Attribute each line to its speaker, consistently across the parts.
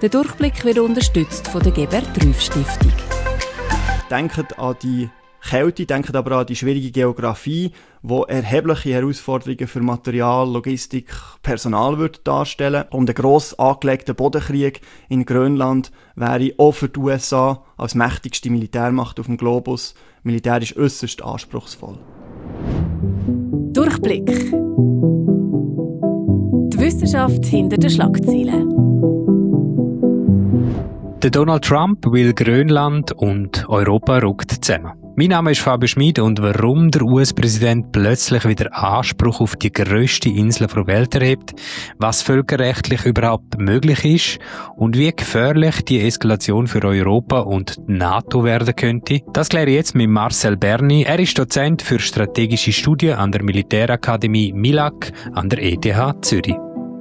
Speaker 1: Der Durchblick wird unterstützt von der Gebert-Trüff-Stiftung.
Speaker 2: Denkt an die Kälte, denkt aber an die schwierige Geografie, die erhebliche Herausforderungen für Material, Logistik, Personal wird darstellen. Und ein gross angelegter Bodenkrieg in Grönland wäre auch für die USA als mächtigste Militärmacht auf dem Globus militärisch äußerst anspruchsvoll.
Speaker 1: Durchblick. Die Wissenschaft hinter den Schlagzeilen.
Speaker 3: Der Donald Trump will Grönland und Europa rückt zusammen. Mein Name ist Fabio Schmid und warum der US-Präsident plötzlich wieder Anspruch auf die grösste Insel der Welt erhebt, was völkerrechtlich überhaupt möglich ist und wie gefährlich die Eskalation für Europa und die NATO werden könnte, das kläre ich jetzt mit Marcel Berni. Er ist Dozent für strategische Studien an der Militärakademie MILAG an der ETH Zürich.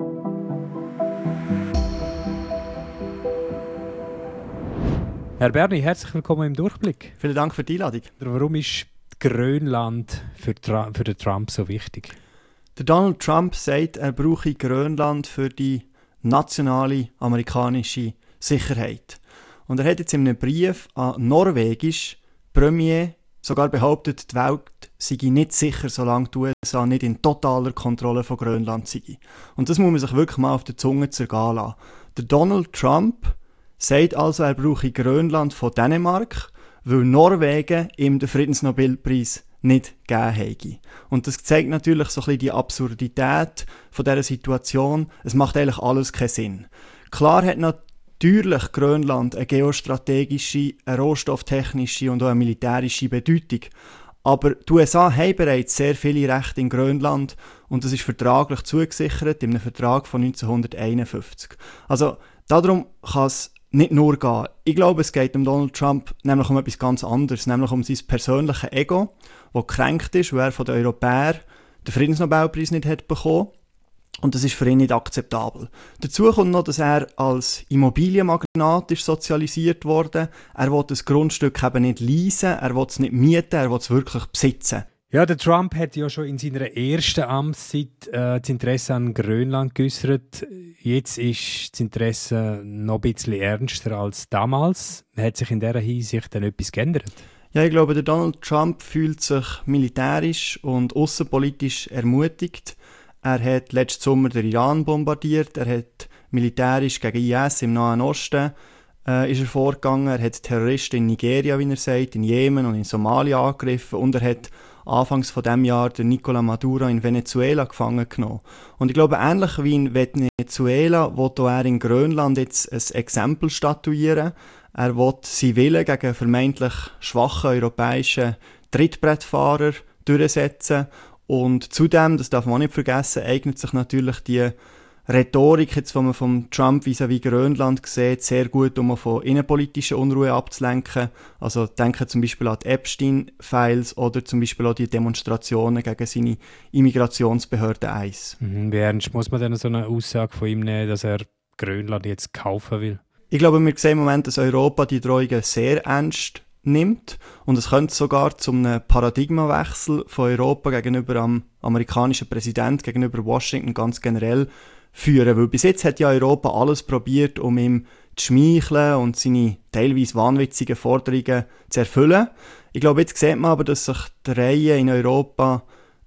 Speaker 3: Herr Berni, herzlich willkommen im Durchblick.
Speaker 2: Vielen Dank für die Einladung.
Speaker 3: Warum ist Grönland für den Trump so wichtig?
Speaker 2: Der Donald Trump sagt, er brauche Grönland für die nationale amerikanische Sicherheit. Und er hat jetzt in einem Brief an Norwegisch Premier sogar behauptet, die Welt sei nicht sicher, solange die USA nicht in totaler Kontrolle von Grönland sei. Und das muss man sich wirklich mal auf der Zunge zergehen lassen. Der Donald Trump sagt also, er brauche Grönland von Dänemark, weil Norwegen ihm den Friedensnobelpreis nicht gegeben hätte. Und das zeigt natürlich so ein bisschen die Absurdität von dieser Situation. Es macht eigentlich alles keinen Sinn. Klar hat natürlich Grönland eine geostrategische, eine rohstofftechnische und auch eine militärische Bedeutung. Aber die USA haben bereits sehr viele Rechte in Grönland und das ist vertraglich zugesichert in einem Vertrag von 1951. Also darum kann es nicht nur gehen. Ich glaube, es geht um Donald Trump nämlich um etwas ganz anderes, nämlich um sein persönliches Ego, das gekränkt ist, weil er von den Europäern den Friedensnobelpreis nicht hat bekommen. Und das ist für ihn nicht akzeptabel. Dazu kommt noch, dass er als Immobilienmagnat ist sozialisiert wurde. Er will das Grundstück eben nicht leasen, er will es nicht mieten, er will es wirklich besitzen.
Speaker 3: Ja, der Trump hat ja schon in seiner ersten Amtszeit das Interesse an Grönland geäußert. Jetzt ist das Interesse noch ein bisschen ernster als damals. Hat sich in dieser Hinsicht dann etwas geändert?
Speaker 2: Ja, ich glaube, der Donald Trump fühlt sich militärisch und außenpolitisch ermutigt. Er hat letzten Sommer den Iran bombardiert, er hat militärisch gegen IS im Nahen Osten ist er vorgegangen, er hat Terroristen in Nigeria, wie er sagt, in Jemen und in Somalia angegriffen und er hat anfangs von diesem Jahr den Nicolás Maduro in Venezuela gefangen genommen. Und ich glaube, ähnlich wie in Venezuela will er in Grönland jetzt ein Exempel statuieren. Er will seinen Willen gegen vermeintlich schwache europäische Trittbrettfahrer durchsetzen. Und zudem, das darf man auch nicht vergessen, eignet sich natürlich die Rhetorik, jetzt, die man von Trump vis-à-vis Grönland sieht, sehr gut, um von innenpolitischer Unruhe abzulenken. Also denken zum Beispiel an die Epstein-Files oder zum Beispiel auch die Demonstrationen gegen seine Immigrationsbehörde 1.
Speaker 3: Wie ernst muss man denn so eine Aussage von ihm nehmen, dass er Grönland jetzt kaufen will?
Speaker 2: Ich glaube, wir sehen im Moment, dass Europa die Drohungen sehr ernst nimmt und es könnte sogar zu einem Paradigmawechsel von Europa gegenüber am amerikanischen Präsident, gegenüber Washington ganz generell führen, weil bis jetzt hat ja Europa alles probiert, um ihm zu schmeicheln und seine teilweise wahnwitzigen Forderungen zu erfüllen. Ich glaube, jetzt sieht man aber, dass sich die Reihen in Europa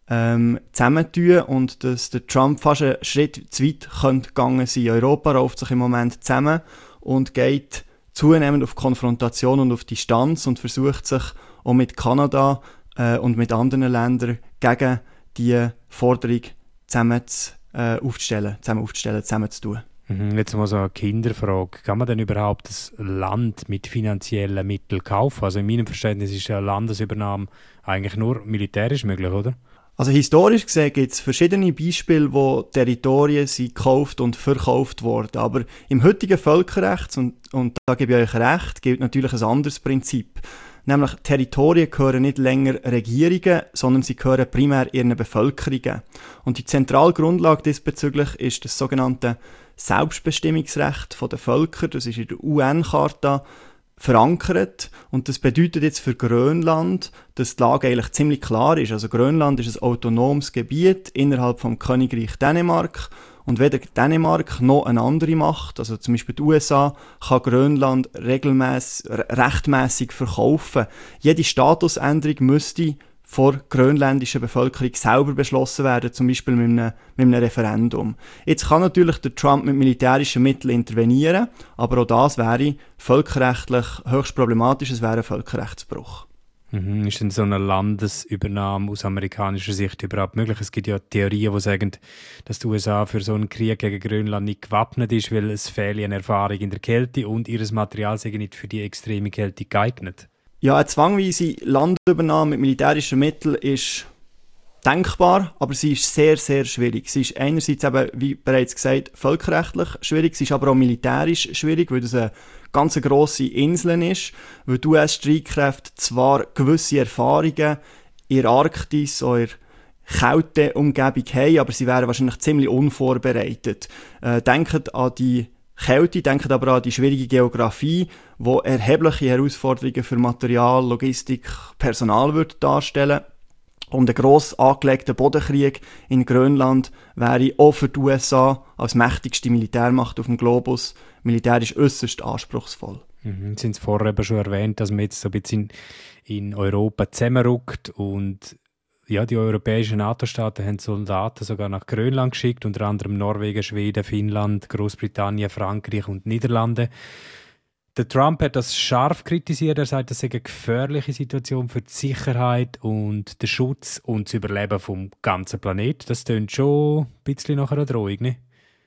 Speaker 2: zusammentun und dass der Trump fast einen Schritt zu weit gegangen sein könnte. Europa rauft sich im Moment zusammen und geht zunehmend auf Konfrontation und auf Distanz und versucht sich auch mit Kanada und mit anderen Ländern gegen diese Forderung zusammen zu tun.
Speaker 3: Jetzt mal so eine Kinderfrage. Kann man denn überhaupt das Land mit finanziellen Mitteln kaufen? Also in meinem Verständnis ist eine Landesübernahme eigentlich nur militärisch möglich, oder?
Speaker 2: Also historisch gesehen gibt es verschiedene Beispiele, wo Territorien sind gekauft und verkauft wurden. Aber im heutigen Völkerrecht, und da gebe ich euch recht, gilt natürlich ein anderes Prinzip. Nämlich Territorien gehören nicht länger Regierungen, sondern sie gehören primär ihren Bevölkerungen. Und die zentrale Grundlage diesbezüglich ist das sogenannte Selbstbestimmungsrecht der Völker. Das ist in der UN-Charta verankert. Und das bedeutet jetzt für Grönland, dass die Lage eigentlich ziemlich klar ist. Also Grönland ist ein autonomes Gebiet innerhalb vom Königreich Dänemark Und weder Dänemark noch eine andere Macht, also zum Beispiel die USA, kann Grönland rechtmäßig verkaufen. Jede Statusänderung müsste vor der grönländischen Bevölkerung selber beschlossen werden, zum Beispiel mit einem Referendum. Jetzt kann natürlich der Trump mit militärischen Mitteln intervenieren, aber auch das wäre völkerrechtlich höchst problematisch, es wäre ein Völkerrechtsbruch.
Speaker 3: Ist denn so eine Landesübernahme aus amerikanischer Sicht überhaupt möglich? Es gibt ja Theorien, die sagen, dass die USA für so einen Krieg gegen Grönland nicht gewappnet ist, weil es fehle eine Erfahrung in der Kälte und ihr Material sei nicht für die extreme Kälte geeignet.
Speaker 2: Ja, eine zwangweise Landübernahme mit militärischen Mitteln ist denkbar, aber sie ist sehr, sehr schwierig. Sie ist einerseits eben, wie bereits gesagt, völkerrechtlich schwierig, sie ist aber auch militärisch schwierig, weil das eine ganz grosse Insel ist, weil die US-Streitkräfte zwar gewisse Erfahrungen in der Arktis oder in der Kälteumgebung haben, aber sie wären wahrscheinlich ziemlich unvorbereitet. Denkt an die Kälte, denkt aber an die schwierige Geografie, die erhebliche Herausforderungen für Material, Logistik, Personal würde darstellen. Und ein gross angelegter Bodenkrieg in Grönland wäre auch für die USA als mächtigste Militärmacht auf dem Globus militärisch äußerst anspruchsvoll.
Speaker 3: Sie haben es vorher eben schon erwähnt, dass man jetzt so ein bisschen in Europa zusammenrückt und ja, die europäischen NATO-Staaten haben Soldaten sogar nach Grönland geschickt, unter anderem Norwegen, Schweden, Finnland, Großbritannien, Frankreich und Niederlande. Der Trump hat das scharf kritisiert. Er sagt, das sei eine gefährliche Situation für die Sicherheit und den Schutz und das Überleben vom ganzen Planeten. Das klingt schon ein bisschen nach einer Drohung, ne?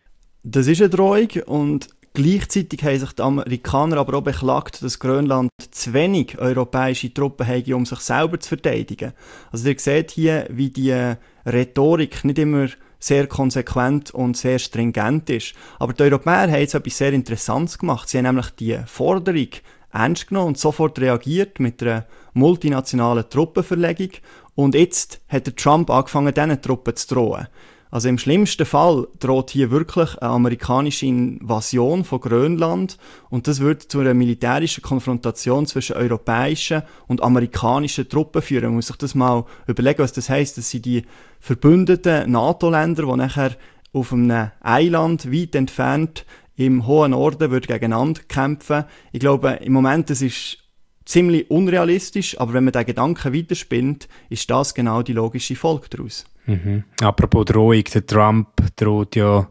Speaker 2: Das ist eine Drohung und gleichzeitig haben sich die Amerikaner aber auch beklagt, dass Grönland zu wenig europäische Truppen haben, um sich selber zu verteidigen. Also ihr seht hier, wie die Rhetorik nicht immer sehr konsequent und sehr stringent ist. Aber die Europäer haben jetzt etwas sehr Interessantes gemacht. Sie haben nämlich die Forderung ernst genommen und sofort reagiert mit einer multinationalen Truppenverlegung. Und jetzt hat der Trump angefangen, diesen Truppen zu drohen. Also im schlimmsten Fall droht hier wirklich eine amerikanische Invasion von Grönland und das würde zu einer militärischen Konfrontation zwischen europäischen und amerikanischen Truppen führen. Man muss sich das mal überlegen, was das heisst. Das sind die verbündeten NATO-Länder, die nachher auf einem Eiland weit entfernt im hohen Norden gegeneinander kämpfen. Ich glaube, im Moment das ist ziemlich unrealistisch, aber wenn man den Gedanken weiterspinnt, ist das genau die logische Folge daraus.
Speaker 3: Apropos Drohung, der Trump droht ja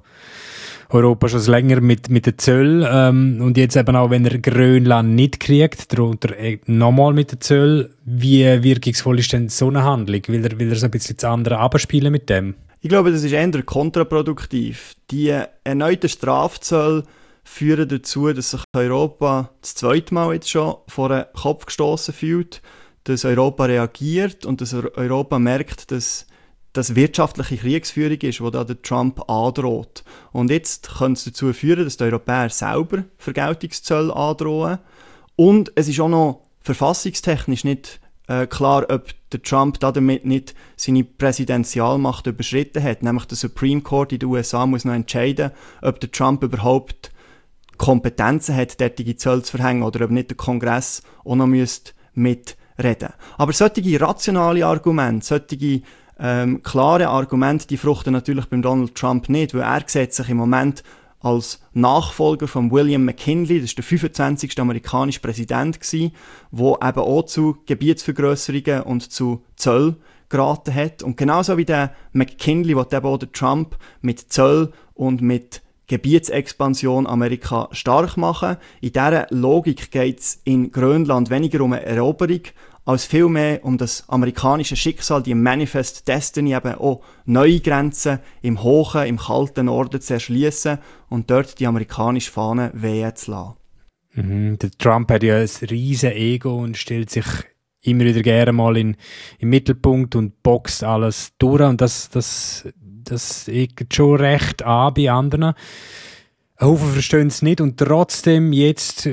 Speaker 3: Europa schon länger mit den Zöllen und jetzt eben auch, wenn er Grönland nicht kriegt, droht er nochmal mit den Zöllen. Wie wirkungsvoll ist denn so eine Handlung? Will er so ein bisschen das andere abspielen mit dem?
Speaker 2: Ich glaube, das ist eher kontraproduktiv. Die erneuten Strafzölle führen dazu, dass sich Europa das zweite Mal jetzt schon vor den Kopf gestoßen fühlt, dass Europa reagiert und dass Europa merkt, dass das wirtschaftliche Kriegsführung ist, die da der Trump androht. Und jetzt könnte es dazu führen, dass die Europäer selber Vergeltungszölle androhen. Und es ist auch noch verfassungstechnisch nicht klar, ob der Trump damit nicht seine Präsidentialmacht überschritten hat. Nämlich der Supreme Court in den USA muss noch entscheiden, ob der Trump überhaupt Kompetenzen hat, derartige Zölle zu verhängen oder ob nicht der Kongress auch noch mitreden. Aber solche rationale Argumente, solche klare Argumente, die fruchten natürlich beim Donald Trump nicht, weil er sieht sich im Moment als Nachfolger von William McKinley, das war der 25. amerikanische Präsident, der eben auch zu Gebietsvergrösserungen und zu Zöllen geraten hat. Und genauso wie der McKinley will eben auch der Trump mit Zöllen und mit Gebietsexpansion Amerika stark machen. In dieser Logik geht es in Grönland weniger um eine Eroberung, als vielmehr um das amerikanische Schicksal, die Manifest Destiny, eben auch neue Grenzen im hohen, im kalten Norden zu erschließen und dort die amerikanische Fahne wehen zu lassen.
Speaker 3: Der Trump hat ja ein riesen Ego und stellt sich immer wieder gerne mal im Mittelpunkt und boxt alles durch und das eckt schon recht an bei anderen. Ein Haufen verstehen es nicht und trotzdem jetzt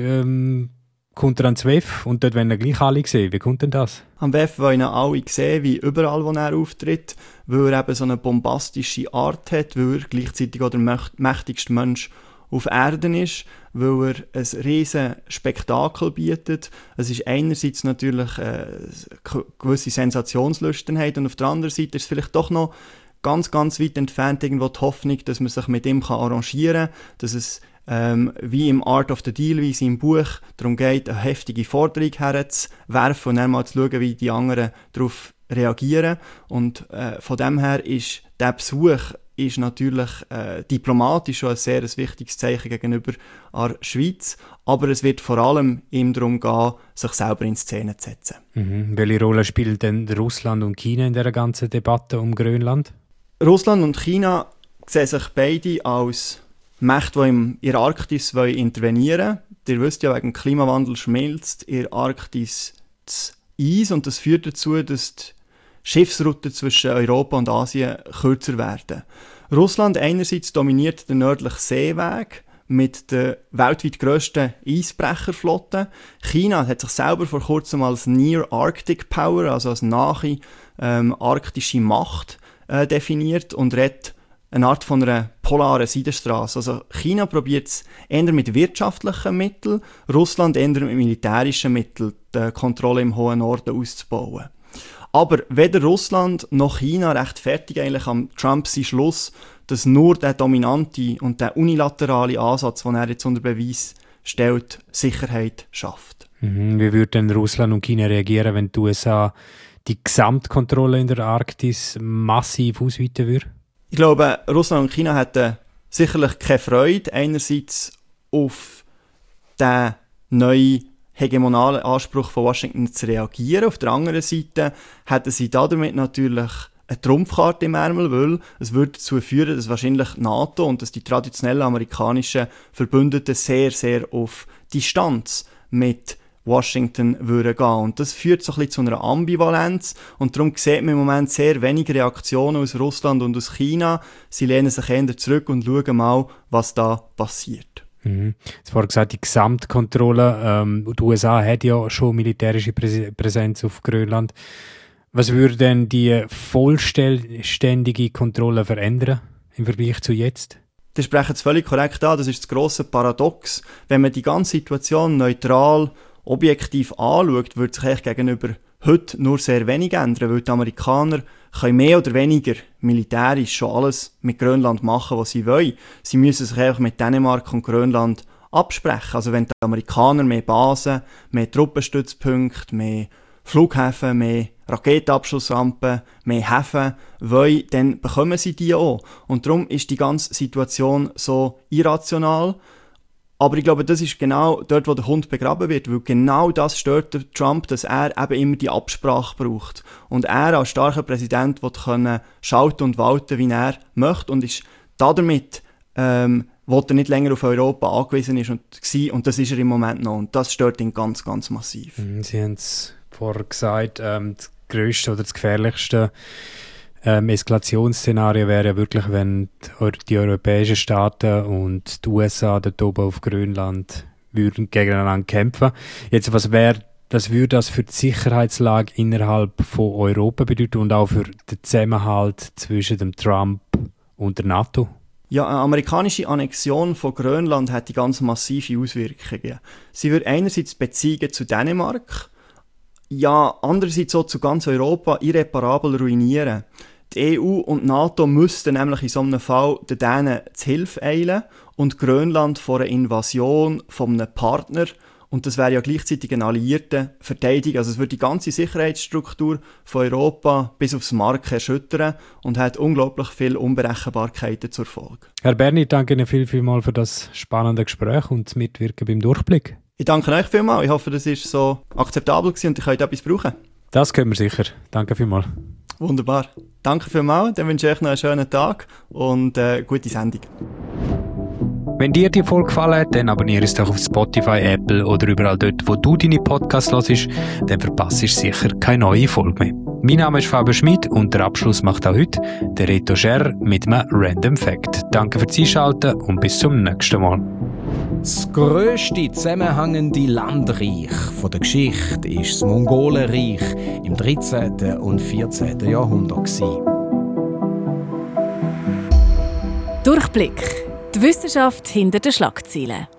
Speaker 3: kommt er ans WEF und dort wollen ihn gleich alle sehen. Wie kommt denn das?
Speaker 2: Am WEF wollen ihn alle sehen, wie überall, wo er auftritt, weil er eben so eine bombastische Art hat, weil er gleichzeitig auch der mächtigste Mensch auf Erden ist, weil er ein riesen Spektakel bietet. Es ist einerseits natürlich eine gewisse Sensationslüsternheit und auf der anderen Seite ist es vielleicht doch noch ganz, ganz weit entfernt irgendwo die Hoffnung, dass man sich mit ihm arrangieren kann, dass es wie im Art of the Deal, wie es im Buch darum geht, eine heftige Forderung herzuwerfen und dann mal zu schauen, wie die anderen darauf reagieren. Und von dem her ist der Besuch ist natürlich diplomatisch schon ein sehr wichtiges Zeichen gegenüber der Schweiz, aber es wird vor allem ihm darum gehen, sich selber in Szene zu setzen.
Speaker 3: Welche Rolle spielt denn Russland und China in dieser ganzen Debatte um Grönland?
Speaker 2: Russland und China sehen sich beide als Mächte, die in der Arktis intervenieren wollen. Ihr wisst ja, wegen dem Klimawandel schmilzt in der Arktis das Eis und das führt dazu, dass die Schiffsrouten zwischen Europa und Asien kürzer werden. Russland einerseits dominiert den nördlichen Seeweg mit der weltweit grössten Eisbrecherflotte. China hat sich selber vor kurzem als Near Arctic Power, also als nahe arktische Macht definiert und redet eine Art von einer polaren Seidenstraße. Also China probiert es eher mit wirtschaftlichen Mitteln, Russland eher mit militärischen Mitteln die Kontrolle im hohen Norden auszubauen. Aber weder Russland noch China rechtfertigt eigentlich am Trump seinen Schluss, dass nur der dominante und der unilaterale Ansatz, den er jetzt unter Beweis stellt, Sicherheit schafft.
Speaker 3: Wie würde denn Russland und China reagieren, wenn die USA die Gesamtkontrolle in der Arktis massiv ausweiten würde?
Speaker 2: Ich glaube, Russland und China hätten sicherlich keine Freude, einerseits auf den neuen hegemonalen Anspruch von Washington zu reagieren. Auf der anderen Seite hätten sie damit natürlich eine Trumpfkarte im Ärmel, weil es würde dazu führen, dass wahrscheinlich die NATO und dass die traditionellen amerikanischen Verbündeten sehr, sehr auf Distanz mit Washington würden gehen. Und das führt so ein bisschen zu einer Ambivalenz und darum sieht man im Moment sehr wenige Reaktionen aus Russland und aus China. Sie lehnen sich eher zurück und schauen mal, was da passiert.
Speaker 3: Du hast vorhin gesagt, die Gesamtkontrolle. Die USA hat ja schon militärische Präsenz auf Grönland. Was würde denn die vollständige Kontrolle verändern im Vergleich zu jetzt?
Speaker 2: Das sprechen es völlig korrekt an. Das ist das grosse Paradox. Wenn man die ganze Situation neutral, objektiv anschaut, würde sich eigentlich gegenüber heute nur sehr wenig ändern, weil die Amerikaner können mehr oder weniger militärisch schon alles mit Grönland machen, was sie wollen. Sie müssen sich einfach mit Dänemark und Grönland absprechen. Also wenn die Amerikaner mehr Basen, mehr Truppenstützpunkte, mehr Flughäfen, mehr Raketenabschussrampen, mehr Häfen wollen, dann bekommen sie die auch. Und darum ist die ganze Situation so irrational. Aber ich glaube, das ist genau dort, wo der Hund begraben wird, weil genau das stört Trump, dass er eben immer die Absprache braucht. Und er als starker Präsident will können schalten und walten, wie er möchte und ist damit wo er nicht länger auf Europa angewiesen ist und das ist er im Moment noch. Und das stört ihn ganz, ganz massiv.
Speaker 3: Sie haben es vorher gesagt, das grösste oder das gefährlichste Eskalationsszenario wäre ja wirklich, wenn die europäischen Staaten und die USA dort oben auf Grönland würden gegeneinander kämpfen. Jetzt, was würde das für die Sicherheitslage innerhalb von Europa bedeuten und auch für den Zusammenhalt zwischen dem Trump und der NATO?
Speaker 2: Ja, eine amerikanische Annexion von Grönland hätte ganz massive Auswirkungen. Sie würde einerseits Beziehungen zu Dänemark, ja andererseits auch zu ganz Europa irreparabel ruinieren. Die EU und NATO müssten nämlich in so einem Fall den Dänen zu Hilfe eilen und Grönland vor einer Invasion von einem Partner, und das wäre ja gleichzeitig ein Alliierter, verteidigen. Also es würde die ganze Sicherheitsstruktur von Europa bis aufs Mark erschüttern und hat unglaublich viele Unberechenbarkeiten zur Folge.
Speaker 3: Herr Berni, ich danke Ihnen vielmals für das spannende Gespräch und das Mitwirken beim Durchblick.
Speaker 2: Ich danke euch vielmals. Ich hoffe, das war so akzeptabel gewesen und ihr könnt etwas brauchen.
Speaker 3: Das können wir sicher. Danke vielmals.
Speaker 2: Wunderbar. Danke vielmals. Dann wünsche ich euch noch einen schönen Tag und gute Sendung.
Speaker 3: Wenn dir die Folge gefallen hat, dann abonniere es doch auf Spotify, Apple oder überall dort, wo du deine Podcasts hörst, dann verpasst du sicher keine neue Folge mehr. Mein Name ist Fabio Schmid und der Abschluss macht auch heute der Reto Scher mit einem Random Fact. Danke fürs Einschalten und bis zum nächsten Mal.
Speaker 4: Das grösste zusammenhängende Landreich der Geschichte war das Mongolenreich im 13. und 14. Jahrhundert.
Speaker 1: Durchblick. Die Wissenschaft hinter den Schlagzeilen.